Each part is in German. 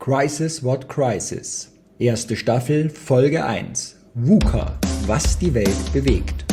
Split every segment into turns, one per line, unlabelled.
Crisis What Crisis. Erste Staffel, Folge 1. VUCA, was die Welt bewegt.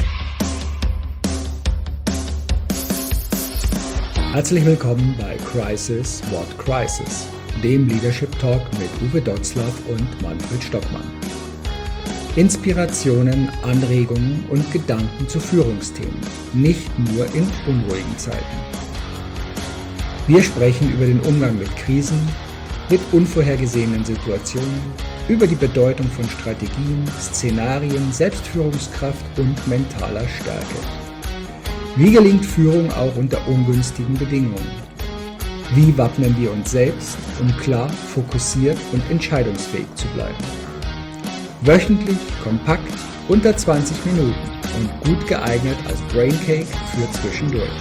Herzlich willkommen bei Crisis What Crisis, dem Leadership Talk mit Uwe Dotzlaff und Manfred Stockmann. Inspirationen, Anregungen und Gedanken zu Führungsthemen, nicht nur in unruhigen Zeiten. Wir sprechen über den Umgang mit Krisen, mit unvorhergesehenen Situationen, über die Bedeutung von Strategien, Szenarien, Selbstführungskraft und mentaler Stärke. Wie gelingt Führung auch unter ungünstigen Bedingungen? Wie wappnen wir uns selbst, um klar, fokussiert und entscheidungsfähig zu bleiben? Wöchentlich, kompakt, unter 20 Minuten und gut geeignet als Braincake für zwischendurch.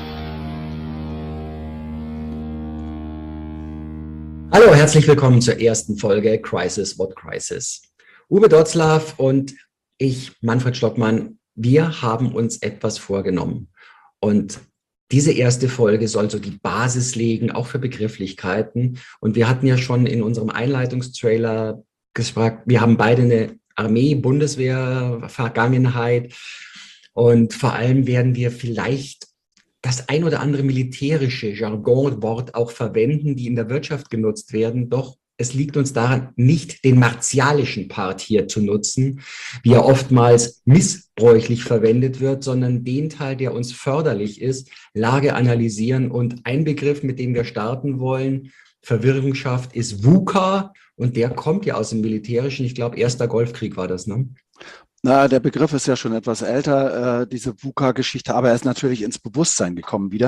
Hallo, herzlich willkommen zur ersten Folge Crisis What Crisis. Uwe Dotzlaff und ich, Manfred Stockmann, wir haben uns etwas vorgenommen. Und diese erste Folge soll so die Basis legen, auch für Begrifflichkeiten. Und wir hatten ja schon in unserem Einleitungstrailer gefragt, wir haben beide eine Armee-Bundeswehr-Vergangenheit. Und vor allem werden wir vielleicht das ein oder andere militärische Jargonwort auch verwenden, die in der Wirtschaft genutzt werden. Doch es liegt uns daran, nicht den martialischen Part hier zu nutzen, wie er oftmals missbräuchlich verwendet wird, sondern den Teil, der uns förderlich ist, Lage analysieren. Und ein Begriff, mit dem wir starten wollen, Verwirrung schafft, ist VUCA. Und der kommt ja aus dem Militärischen. Ich glaube, Erster Golfkrieg war das, ne?
Na, der Begriff ist ja schon etwas älter, diese VUCA-Geschichte, aber er ist natürlich ins Bewusstsein gekommen wieder,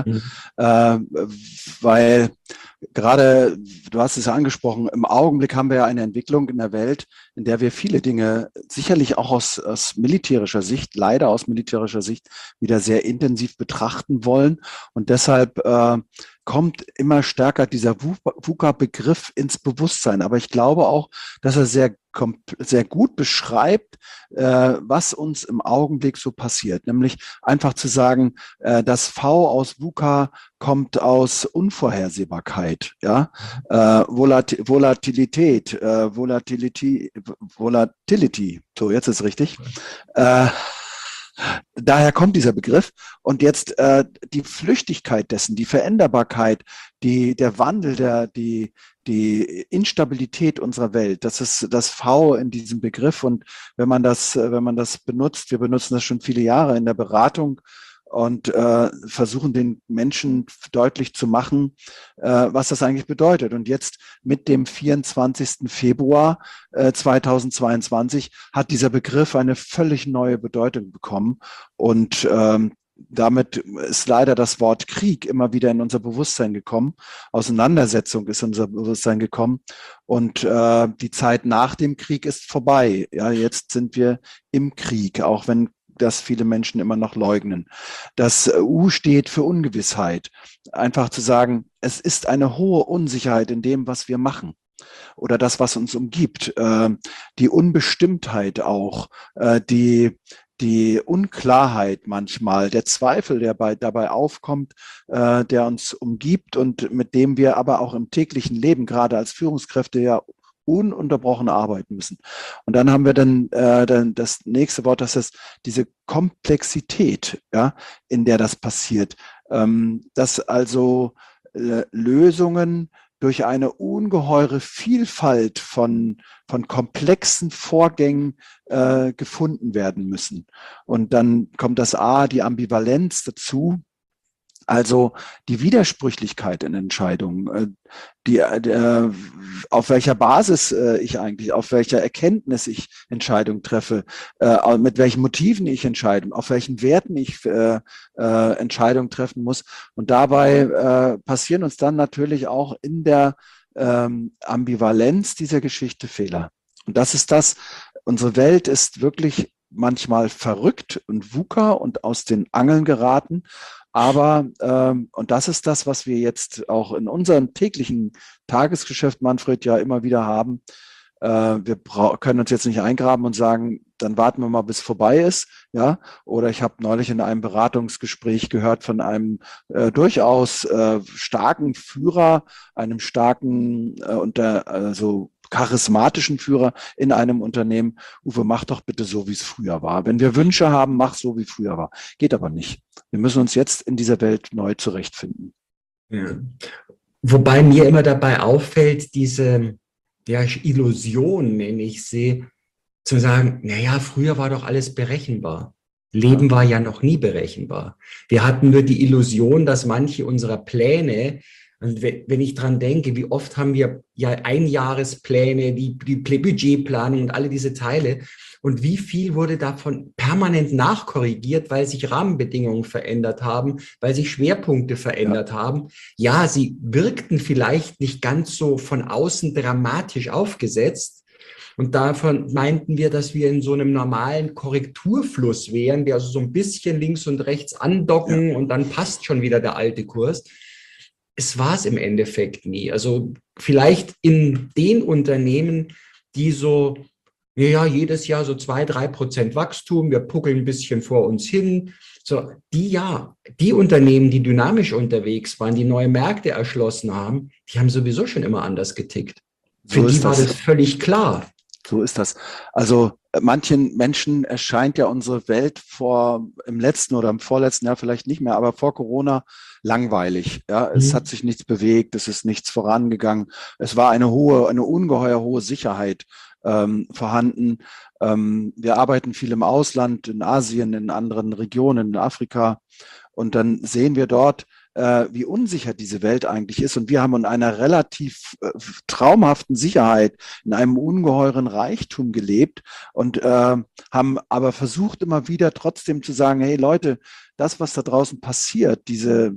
weil gerade, du hast es ja angesprochen, im Augenblick haben wir ja eine Entwicklung in der Welt, in der wir viele Dinge sicherlich auch aus militärischer Sicht, leider aus militärischer Sicht, wieder sehr intensiv betrachten wollen. Und deshalb kommt immer stärker dieser VUCA-Begriff ins Bewusstsein. Aber ich glaube auch, dass er sehr gut beschreibt, was uns im Augenblick so passiert. Nämlich einfach zu sagen, das V aus VUCA kommt aus Unvorhersehbarkeit, ja, Volatilität, Volatility, so jetzt ist es richtig. Daher kommt dieser Begriff und jetzt die Flüchtigkeit dessen, die Veränderbarkeit, der Wandel, die Instabilität unserer Welt, das ist das V in diesem Begriff. Und wenn man das benutzt, wir benutzen das schon viele Jahre in der Beratung und versuchen den Menschen deutlich zu machen, was das eigentlich bedeutet. Und jetzt mit dem 24. Februar 2022 hat dieser Begriff eine völlig neue Bedeutung bekommen. Und damit ist leider das Wort Krieg immer wieder in unser Bewusstsein gekommen. Auseinandersetzung ist in unser Bewusstsein gekommen. Und die Zeit nach dem Krieg ist vorbei. Ja, jetzt sind wir im Krieg, auch wenn das viele Menschen immer noch leugnen. Das U steht für Ungewissheit. Einfach zu sagen, es ist eine hohe Unsicherheit in dem, was wir machen oder das, was uns umgibt. Die Unbestimmtheit auch, die Unklarheit manchmal, der Zweifel, der dabei aufkommt, der uns umgibt und mit dem wir aber auch im täglichen Leben, gerade als Führungskräfte, ja ununterbrochen arbeiten müssen. Und dann haben wir dann das nächste Wort, das ist diese Komplexität, ja, in der das passiert. Dass also Lösungen durch eine ungeheure Vielfalt von komplexen Vorgängen gefunden werden müssen. Und dann kommt das A, die Ambivalenz dazu. Also die Widersprüchlichkeit in Entscheidungen, auf welcher Basis auf welcher Erkenntnis ich Entscheidungen treffe, mit welchen Motiven ich entscheide, auf welchen Werten ich Entscheidungen treffen muss. Und dabei passieren uns dann natürlich auch in der Ambivalenz dieser Geschichte Fehler. Und das ist unsere Welt ist wirklich manchmal verrückt und VUCA und aus den Angeln geraten. Aber, und das ist das, was wir jetzt auch in unserem täglichen Tagesgeschäft, Manfred, ja immer wieder haben, können uns jetzt nicht eingraben und sagen, dann warten wir mal, bis es vorbei ist. Ja, oder ich habe neulich in einem Beratungsgespräch gehört von einem durchaus starken Führer, einem starken also charismatischen Führer in einem Unternehmen. Uwe, mach doch bitte so, wie es früher war. Wenn wir Wünsche haben, mach so, wie früher war. Geht aber nicht. Wir müssen uns jetzt in dieser Welt neu zurechtfinden.
Ja. Wobei mir immer dabei auffällt, diese Illusion, nenne ich sie, zu sagen, naja, früher war doch alles berechenbar. Leben war ja noch nie berechenbar. Wir hatten nur die Illusion, dass manche unserer Pläne, und wenn ich dran denke, wie oft haben wir ja Einjahrespläne, die Budgetplanung und alle diese Teile, und wie viel wurde davon permanent nachkorrigiert, weil sich Rahmenbedingungen verändert haben, weil sich Schwerpunkte verändert haben. Ja, sie wirkten vielleicht nicht ganz so von außen dramatisch aufgesetzt. Und davon meinten wir, dass wir in so einem normalen Korrekturfluss wären, wir also so ein bisschen links und rechts andocken und dann passt schon wieder der alte Kurs. Es war es im Endeffekt nie. Also vielleicht in den Unternehmen, die so, ja, jedes Jahr so 2-3% Wachstum, wir puckeln ein bisschen vor uns hin. So, die Unternehmen, die dynamisch unterwegs waren, die neue Märkte erschlossen haben, die haben sowieso schon immer anders getickt. Für die war das völlig klar.
So ist das. Also manchen Menschen erscheint ja unsere Welt im letzten oder im vorletzten Jahr vielleicht nicht mehr, aber vor Corona langweilig. Ja, es hat sich nichts bewegt, es ist nichts vorangegangen. Es war eine ungeheuer hohe Sicherheit vorhanden. Wir arbeiten viel im Ausland, in Asien, in anderen Regionen, in Afrika. Und dann sehen wir dort, wie unsicher diese Welt eigentlich ist. Und wir haben in einer relativ traumhaften Sicherheit, in einem ungeheuren Reichtum gelebt und haben aber versucht immer wieder trotzdem zu sagen, hey Leute, das, was da draußen passiert, diese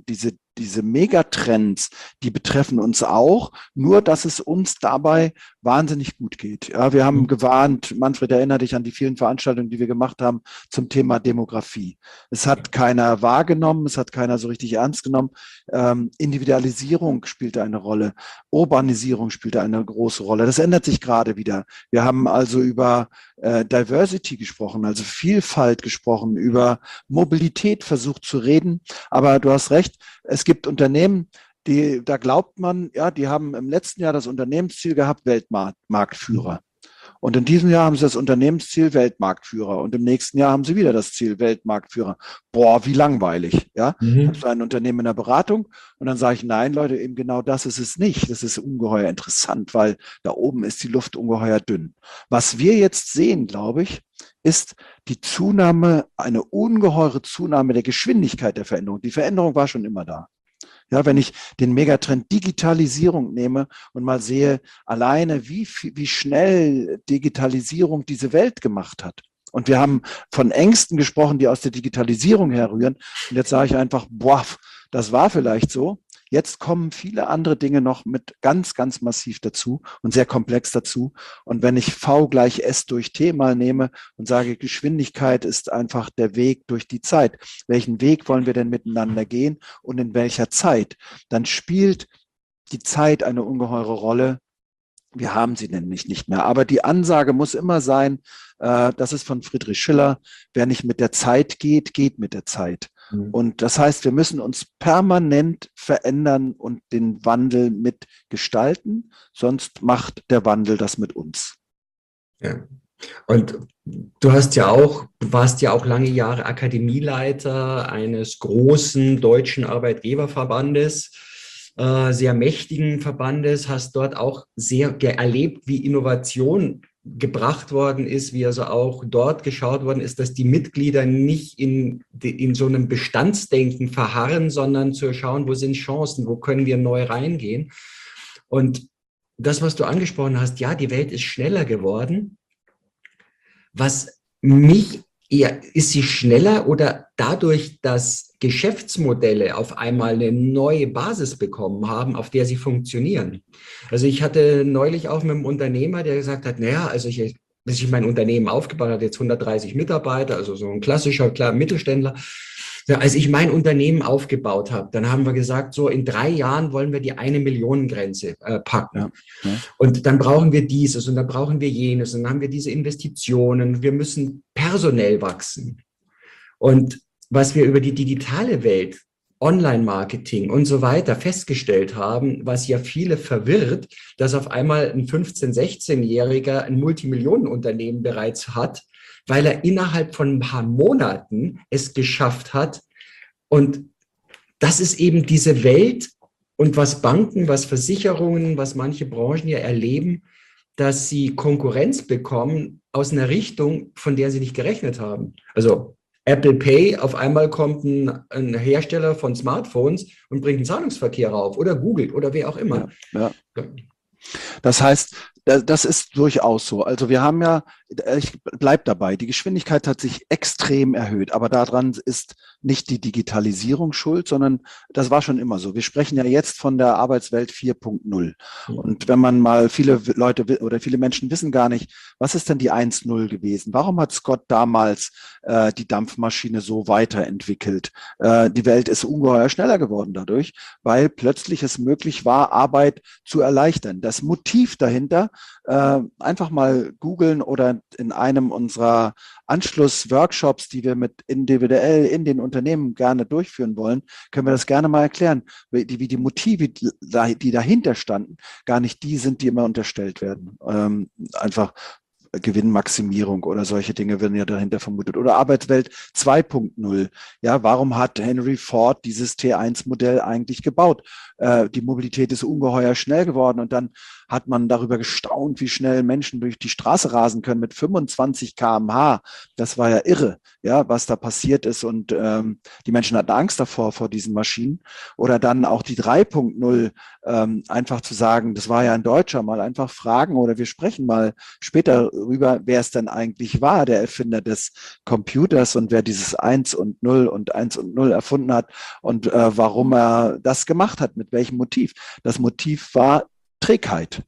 Megatrends, die betreffen uns auch, nur dass es uns dabei wahnsinnig gut geht. Ja, wir haben gewarnt, Manfred, erinnere dich an die vielen Veranstaltungen, die wir gemacht haben zum Thema Demografie. Es hat keiner wahrgenommen, es hat keiner so richtig ernst genommen. Individualisierung spielte eine Rolle, Urbanisierung spielte eine große Rolle. Das ändert sich gerade wieder. Wir haben also über Diversity gesprochen, also Vielfalt gesprochen, über Mobilität versucht zu reden. Aber du hast recht, es gibt Unternehmen, da glaubt man, ja, die haben im letzten Jahr das Unternehmensziel gehabt, Weltmarktführer. Und in diesem Jahr haben sie das Unternehmensziel Weltmarktführer und im nächsten Jahr haben sie wieder das Ziel Weltmarktführer. Boah, wie langweilig. Ja? Ich habe so ein Unternehmen in der Beratung und dann sage ich, nein, Leute, eben genau das ist es nicht. Das ist ungeheuer interessant, weil da oben ist die Luft ungeheuer dünn. Was wir jetzt sehen, glaube ich, ist die Zunahme, eine ungeheure Zunahme der Geschwindigkeit der Veränderung. Die Veränderung war schon immer da. Ja, wenn ich den Megatrend Digitalisierung nehme und mal sehe, alleine wie schnell Digitalisierung diese Welt gemacht hat. Und wir haben von Ängsten gesprochen, die aus der Digitalisierung herrühren. Und jetzt sage ich einfach, boah, das war vielleicht so. Jetzt kommen viele andere Dinge noch mit ganz, ganz massiv dazu und sehr komplex dazu. Und wenn ich V = S durch T mal nehme und sage, Geschwindigkeit ist einfach der Weg durch die Zeit. Welchen Weg wollen wir denn miteinander gehen und in welcher Zeit? Dann spielt die Zeit eine ungeheure Rolle. Wir haben sie nämlich nicht mehr. Aber die Ansage muss immer sein, das ist von Friedrich Schiller, wer nicht mit der Zeit geht, geht mit der Zeit. Und das heißt, wir müssen uns permanent verändern und den Wandel mitgestalten, sonst macht der Wandel das mit uns.
Ja. Und du warst ja auch lange Jahre Akademieleiter eines großen deutschen Arbeitgeberverbandes, sehr mächtigen Verbandes, hast dort auch sehr erlebt, wie Innovation gebracht worden ist, wie also auch dort geschaut worden ist, dass die Mitglieder nicht in so einem Bestandsdenken verharren, sondern zu schauen, wo sind Chancen, wo können wir neu reingehen. Und das, was du angesprochen hast, ja, die Welt ist schneller geworden. Was mich eher, ist sie schneller oder dadurch, dass Geschäftsmodelle auf einmal eine neue Basis bekommen haben, auf der sie funktionieren? Also ich hatte neulich auch mit einem Unternehmer, der gesagt hat, naja, also bis ich mein Unternehmen aufgebaut habe, jetzt 130 Mitarbeiter, also so ein klassischer, klar, Mittelständler, Ja, als ich mein Unternehmen aufgebaut habe, dann haben wir gesagt, so in 3 Jahren wollen wir die 1-Millionen-Grenze packen.
Ja, ja.
Und dann brauchen wir dieses und dann brauchen wir jenes und dann haben wir diese Investitionen. Wir müssen personell wachsen. Und was wir über die digitale Welt, Online-Marketing und so weiter festgestellt haben, was ja viele verwirrt, dass auf einmal ein 15-, 16-Jähriger ein Multimillionenunternehmen bereits hat, weil er innerhalb von ein paar Monaten es geschafft hat. Und das ist eben diese Welt und was Banken, was Versicherungen, was manche Branchen ja erleben, dass sie Konkurrenz bekommen aus einer Richtung, von der sie nicht gerechnet haben. Also Apple Pay, auf einmal kommt ein Hersteller von Smartphones und bringt einen Zahlungsverkehr rauf oder Google oder wer auch immer.
Ja, ja. Das heißt, das ist durchaus so. Also wir haben ja, ich bleibe dabei, die Geschwindigkeit hat sich extrem erhöht, aber daran ist nicht die Digitalisierung schuld, sondern das war schon immer so. Wir sprechen ja jetzt von der Arbeitswelt 4.0. Und wenn man mal, viele Leute oder viele Menschen wissen gar nicht, was ist denn die 1.0 gewesen? Warum hat Scott damals die Dampfmaschine so weiterentwickelt? Die Welt ist ungeheuer schneller geworden dadurch, weil plötzlich es möglich war, Arbeit zu erleichtern. Das Motiv dahinter, einfach mal googeln oder in einem unserer Anschlussworkshops, die wir mit individuell in den Unternehmen gerne durchführen wollen, können wir das gerne mal erklären, wie die Motive, die dahinter standen, gar nicht die sind, die immer unterstellt werden. Einfach Gewinnmaximierung oder solche Dinge werden ja dahinter vermutet. Oder Arbeitswelt 2.0. Ja, warum hat Henry Ford dieses T1-Modell eigentlich gebaut? Die Mobilität ist ungeheuer schnell geworden und dann hat man darüber gestaunt, wie schnell Menschen durch die Straße rasen können mit 25 km/h. Das war ja irre, ja, was da passiert ist und die Menschen hatten Angst davor, vor diesen Maschinen. Oder dann auch die 3.0, einfach zu sagen, das war ja ein Deutscher, mal einfach fragen oder wir sprechen mal später rüber, wer es denn eigentlich war, der Erfinder des Computers und wer dieses 1 und 0 und 1 und 0 erfunden hat und warum er das gemacht hat, mit welchem Motiv. Das Motiv war Trägheit.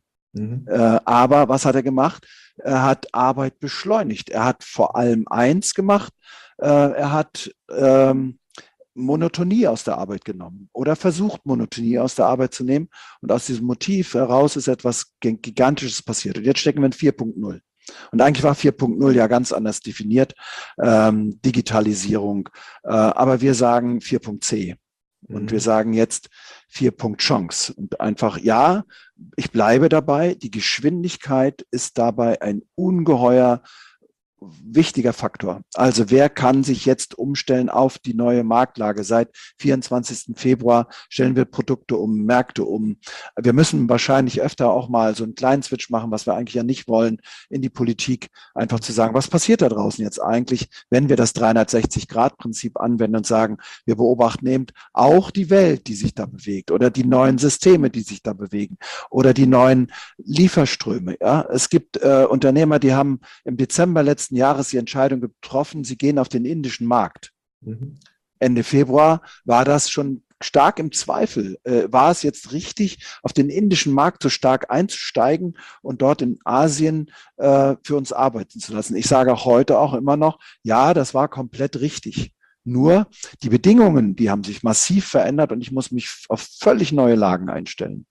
Aber was hat er gemacht? Er hat Arbeit beschleunigt. Er hat vor allem eins gemacht, er hat Monotonie aus der Arbeit genommen oder versucht, Monotonie aus der Arbeit zu nehmen. Und aus diesem Motiv heraus ist etwas Gigantisches passiert. Und jetzt stecken wir in 4.0. Und eigentlich war 4.0 ja ganz anders definiert, Digitalisierung. Aber wir sagen 4.c. Und wir sagen jetzt 4. Chance. Und einfach, ja, ich bleibe dabei, die Geschwindigkeit ist dabei ein ungeheuer wichtiger Faktor. Also wer kann sich jetzt umstellen auf die neue Marktlage? Seit 24. Februar stellen wir Produkte um, Märkte um. Wir müssen wahrscheinlich öfter auch mal so einen kleinen Switch machen, was wir eigentlich ja nicht wollen, in die Politik, einfach zu sagen, was passiert da draußen jetzt eigentlich, wenn wir das 360-Grad-Prinzip anwenden und sagen, wir beobachten eben auch die Welt, die sich da bewegt oder die neuen Systeme, die sich da bewegen oder die neuen Lieferströme. Ja? Es gibt Unternehmer, die haben im Dezember letzten Jahres die Entscheidung getroffen, sie gehen auf den indischen Markt. Ende Februar war das schon stark im Zweifel. War es jetzt richtig, auf den indischen Markt so stark einzusteigen und dort in Asien für uns arbeiten zu lassen? Ich sage auch heute auch immer noch, ja, das war komplett richtig. Nur die Bedingungen, die haben sich massiv verändert und ich muss mich auf völlig neue Lagen einstellen.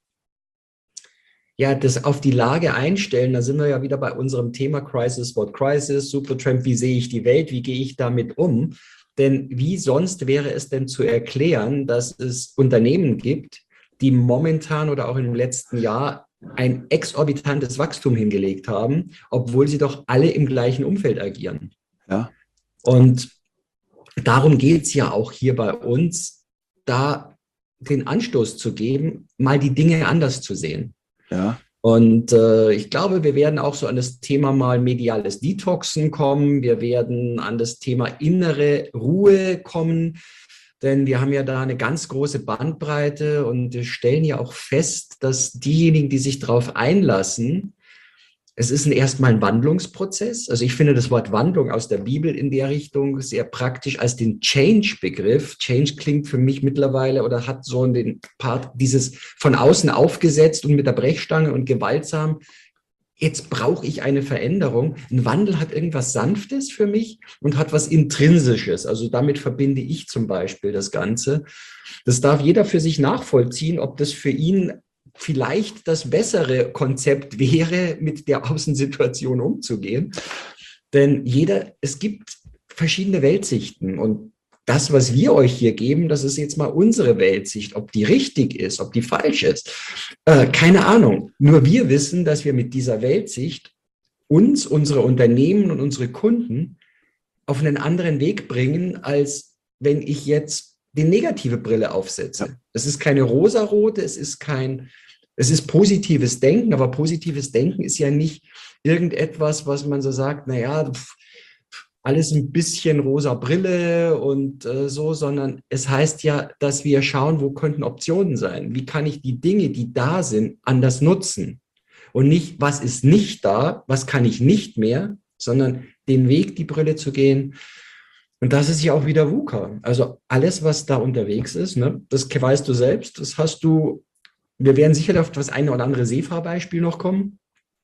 Ja, das auf die Lage einstellen, da sind wir ja wieder bei unserem Thema Crisis, What Crisis, Supertramp, wie sehe ich die Welt, wie gehe ich damit um? Denn wie sonst wäre es denn zu erklären, dass es Unternehmen gibt, die momentan oder auch im letzten Jahr ein exorbitantes Wachstum hingelegt haben, obwohl sie doch alle im gleichen Umfeld agieren.
Ja.
Und darum geht es ja auch hier bei uns, da den Anstoß zu geben, mal die Dinge anders zu sehen.
Ja.
Und ich glaube, wir werden auch so an das Thema mal mediales Detoxen kommen. Wir werden an das Thema innere Ruhe kommen, denn wir haben ja da eine ganz große Bandbreite und wir stellen ja auch fest, dass diejenigen, die sich darauf einlassen, es ist erstmal ein Wandlungsprozess. Also ich finde das Wort Wandlung aus der Bibel in der Richtung sehr praktisch als den Change-Begriff. Change klingt für mich mittlerweile oder hat so den Part dieses von außen aufgesetzt und mit der Brechstange und gewaltsam. jetzt brauche ich eine Veränderung. Ein Wandel hat irgendwas Sanftes für mich und hat was Intrinsisches. Also damit verbinde ich zum Beispiel das Ganze. Das darf jeder für sich nachvollziehen, ob das für ihn vielleicht das bessere Konzept wäre, mit der Außensituation umzugehen. Denn es gibt verschiedene Weltsichten und das, was wir euch hier geben, das ist jetzt mal unsere Weltsicht. Ob die richtig ist, ob die falsch ist, keine Ahnung. Nur wir wissen, dass wir mit dieser Weltsicht uns, unsere Unternehmen und unsere Kunden auf einen anderen Weg bringen, als wenn ich jetzt die negative Brille aufsetze. Ja. Es ist keine rosarote, es ist positives Denken, aber positives Denken ist ja nicht irgendetwas, was man so sagt, naja, alles ein bisschen rosa Brille und so, sondern es heißt ja, dass wir schauen, wo könnten Optionen sein? Wie kann ich die Dinge, die da sind, anders nutzen? Und nicht, was ist nicht da, was kann ich nicht mehr, sondern den Weg, die Brille zu gehen. Und das ist ja auch wieder VUCA. Also alles, was da unterwegs ist, ne, das weißt du selbst, das hast du, wir werden sicher auf das eine oder andere Seefahrbeispiel noch kommen.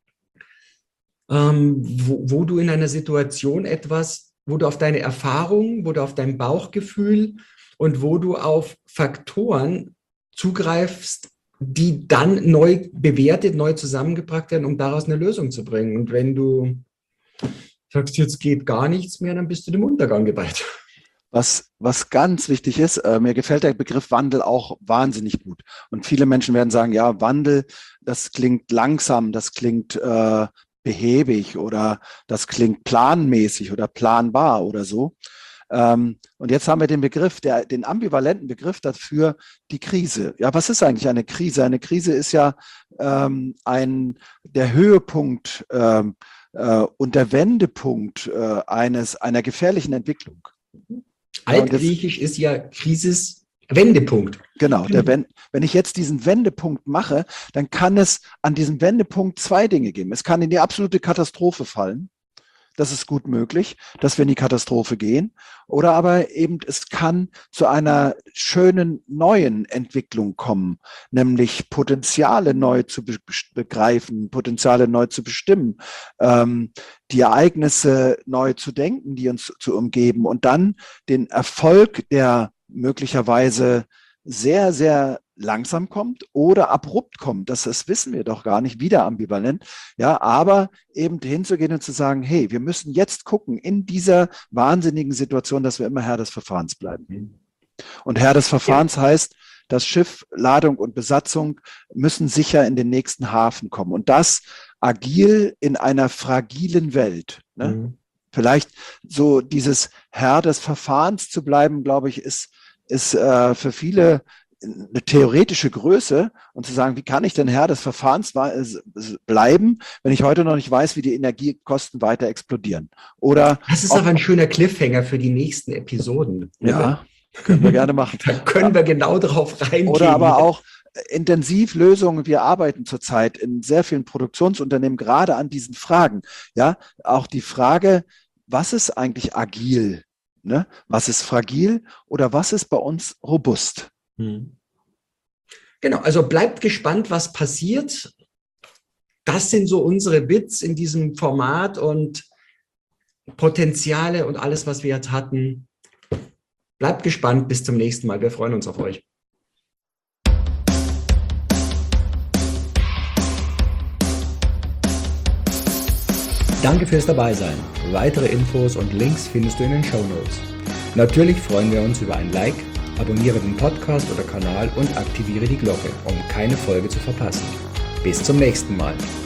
Wo du in einer Situation wo du auf deine Erfahrung, wo du auf dein Bauchgefühl und wo du auf Faktoren zugreifst, die dann neu bewertet, neu zusammengebracht werden, um daraus eine Lösung zu bringen. Und wenn du sagst, jetzt geht gar nichts mehr, dann bist du dem Untergang geweiht.
Was ganz wichtig ist, mir gefällt der Begriff Wandel auch wahnsinnig gut. Und viele Menschen werden sagen, ja, Wandel, das klingt langsam, das klingt behäbig oder das klingt planmäßig oder planbar oder so. Und jetzt haben wir den ambivalenten Begriff dafür, die Krise. Ja, was ist eigentlich eine Krise? Eine Krise ist ja der Höhepunkt und der Wendepunkt einer gefährlichen Entwicklung.
Altgriechisch ist ja Krisis Wendepunkt.
Genau, wenn ich jetzt diesen Wendepunkt mache, dann kann es an diesem Wendepunkt zwei Dinge geben. Es kann in die absolute Katastrophe fallen. Das ist gut möglich, dass wir in die Katastrophe gehen. Oder aber eben, es kann zu einer schönen neuen Entwicklung kommen, nämlich Potenziale neu zu begreifen, Potenziale neu zu bestimmen, die Ereignisse neu zu denken, die uns zu umgeben und dann den Erfolg, der möglicherweise sehr, sehr langsam kommt oder abrupt kommt. Das wissen wir doch gar nicht, wieder ambivalent. Ja, aber eben hinzugehen und zu sagen, hey, wir müssen jetzt gucken in dieser wahnsinnigen Situation, dass wir immer Herr des Verfahrens bleiben. Und Herr des Verfahrens heißt, das Schiff, Ladung und Besatzung müssen sicher in den nächsten Hafen kommen. Und das agil in einer fragilen Welt. Ne? Vielleicht so dieses Herr des Verfahrens zu bleiben, glaube ich, ist für viele eine theoretische Größe und zu sagen, wie kann ich denn Herr des Verfahrens bleiben, wenn ich heute noch nicht weiß, wie die Energiekosten weiter explodieren? Oder
das ist aber ein schöner Cliffhanger für die nächsten Episoden.
Ja, können wir gerne machen.
Da können wir genau drauf reingehen.
Oder aber auch Intensivlösungen. Wir arbeiten zurzeit in sehr vielen Produktionsunternehmen gerade an diesen Fragen. Ja, auch die Frage, was ist eigentlich agil? Ne? Was ist fragil oder was ist bei uns robust?
Genau, also bleibt gespannt, was passiert. Das sind so unsere Bits in diesem Format und Potenziale und alles, was wir jetzt hatten. Bleibt gespannt, bis zum nächsten Mal. Wir freuen uns auf euch.
Danke fürs Dabeisein. Weitere Infos und Links findest du in den Shownotes. Natürlich freuen wir uns über ein Like, abonniere den Podcast oder Kanal und aktiviere die Glocke, um keine Folge zu verpassen. Bis zum nächsten Mal.